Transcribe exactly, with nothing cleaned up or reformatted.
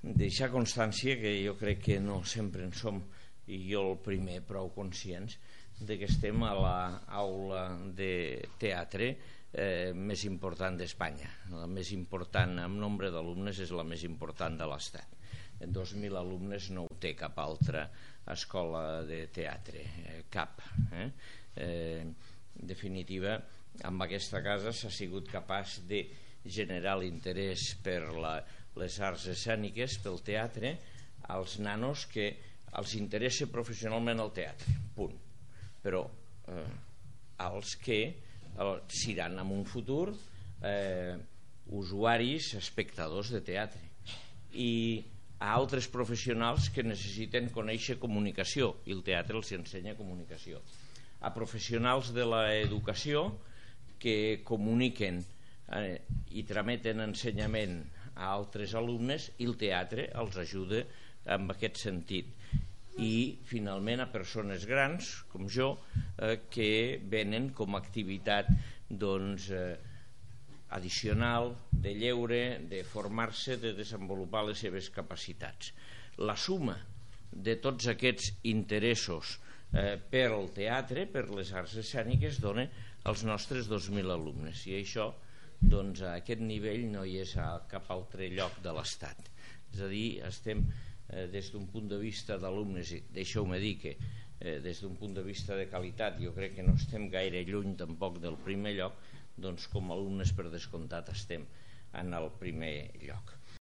deixar constància que jo crec que no sempre en som, i jo el primer, prou conscients de que estem a l'aula de teatre eh, més important d'Espanya. La més important en nombre d'alumnes és la més important de l'Estat. dos mil alumnes no ho té cap altra escola de teatre, eh, cap. Eh? Eh, en definitiva, amb aquesta casa s'ha sigut capaç de generar l'interès per la, les arts escèniques, pel teatre, als nanos que els interessa professionalment el teatre, punt. Però eh, als que eh, seran en un futur eh, usuaris, espectadors de teatre, i a altres professionals que necessiten conèixer comunicació, i el teatre els ensenya comunicació, a professionals de l'educació que comuniquen eh, i trameten ensenyament a altres alumnes, i el teatre els ajuda en aquest sentit. I finalment a persones grans com jo eh, que venen com a activitat doncs, eh, addicional de lleure, de formar-se, de desenvolupar les seves capacitats. La suma de tots aquests interessos eh, per al teatre, per les arts escèniques, dona els nostres dos mil alumnes, i això doncs, a aquest nivell no hi és a cap altre lloc de l'Estat. És a dir, estem eh, des d'un punt de vista d'alumnes, i deixeu-me dir que eh, des d'un punt de vista de qualitat jo crec que no estem gaire lluny tampoc del primer lloc, doncs com a alumnes per descomptat estem en el primer lloc.